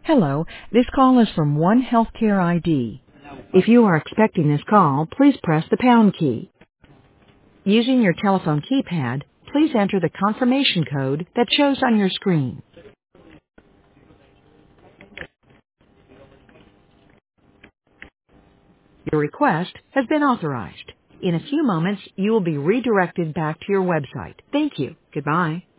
Hello, this call is from One Healthcare ID. If you are expecting this call, please press the pound key. Using your telephone keypad, please enter the confirmation code that shows on your screen. Your request has been authorized. In a few moments, you will be redirected back to your website. Thank you. Goodbye.